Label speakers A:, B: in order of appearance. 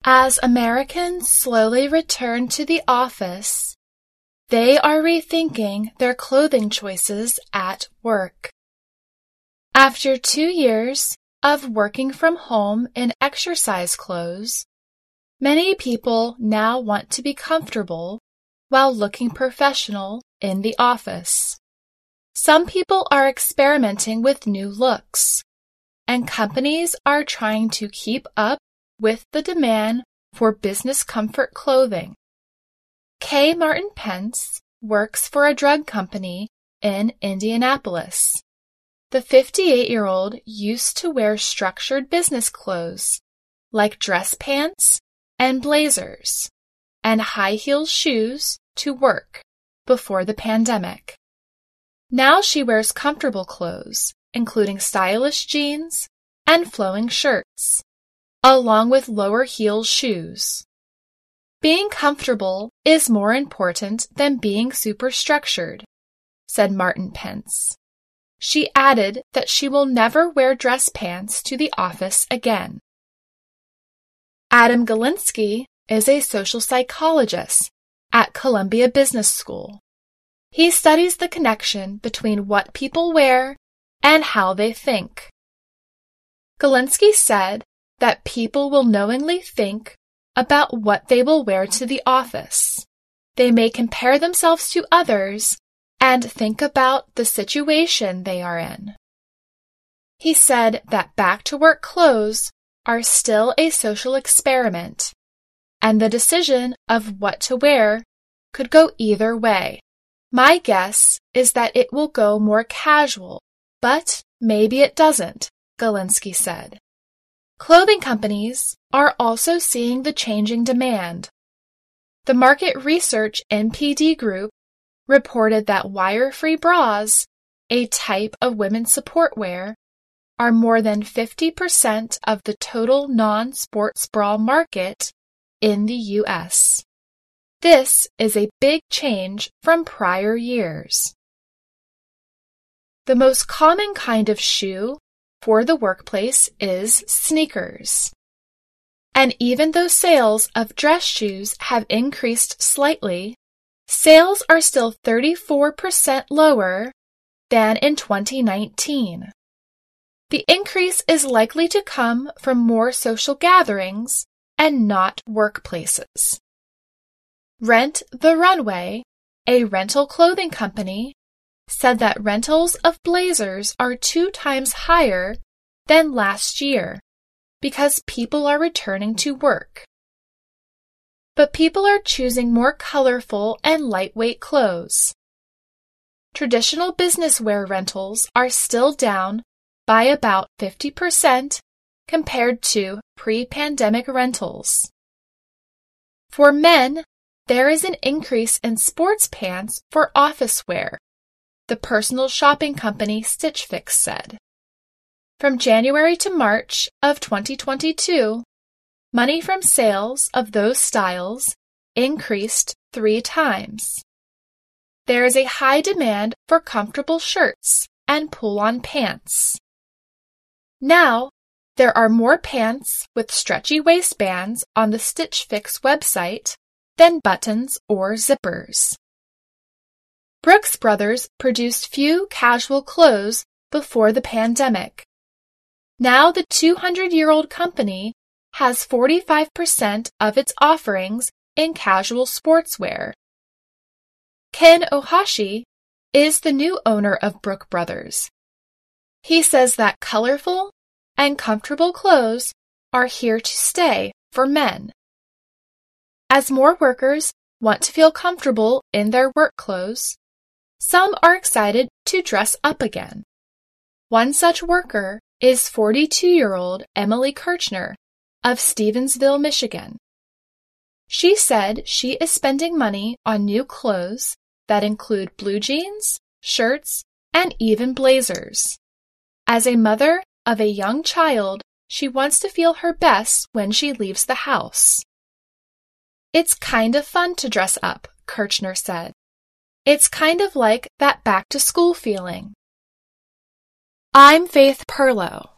A: As Americans slowly return to the office, they are rethinking their clothing choices at work. After 2 years of working from home in exercise clothes, many people now want to be comfortable while looking professional in the office. Some people are experimenting with new looks, and companies are trying to keep up with the demand for business comfort clothing. Kay Martin Pence works for a drug company in Indianapolis. The 58-year-old used to wear structured business clothes like dress pants and blazers and high-heeled shoes to work before the pandemic. Now she wears comfortable clothes, including stylish jeans and flowing shirts, along with lower-heel shoes. Being comfortable is more important than being super structured, said Martin Pence. She added that she will never wear dress pants to the office again. Adam Galinsky is a social psychologist at Columbia Business School. He studies the connection between what people wear and how they think. Galinsky said that people will knowingly think about what they will wear to the office. They may compare themselves to others and think about the situation they are in. He said that back-to-work clothes are still a social experiment, and the decision of what to wear could go either way. My guess is that it will go more casual, but maybe it doesn't, Galinsky said. Clothing companies are also seeing the changing demand. The market research NPD group reported that wire-free bras, a type of women's support wear, are more than 50% of the total non-sports bra market in the U.S. This is a big change from prior years. The most common kind of shoe for the workplace is sneakers. And even though sales of dress shoes have increased slightly, sales are still 34% lower than in 2019. The increase is likely to come from more social gatherings and not workplaces. Rent the Runway, a rental clothing company, said that rentals of blazers are 2 times higher than last year because people are returning to work. But people are choosing more colorful and lightweight clothes. Traditional business wear rentals are still down by about 50% compared to pre-pandemic rentals. For men, there is an increase in sports pants for office wear, the personal shopping company Stitch Fix said. From January to March of 2022, money from sales of those styles increased 3 times. There is a high demand for comfortable shirts and pull-on pants. Now, there are more pants with stretchy waistbands on the Stitch Fix website than buttons or zippers. Brooks Brothers produced few casual clothes before the pandemic. Now the 200-year-old company has 45% of its offerings in casual sportswear. Ken Ohashi is the new owner of Brooks Brothers. He says that colorful and comfortable clothes are here to stay for men. As more workers want to feel comfortable in their work clothes, some are excited to dress up again. One such worker is 42-year-old Emily Kirchner of Stevensville, Michigan. She said she is spending money on new clothes that include blue jeans, shirts, and even blazers. As a mother of a young child, she wants to feel her best when she leaves the house. It's kind of fun to dress up, Kirchner said. It's kind of like that back-to-school feeling. I'm Faith Perlow.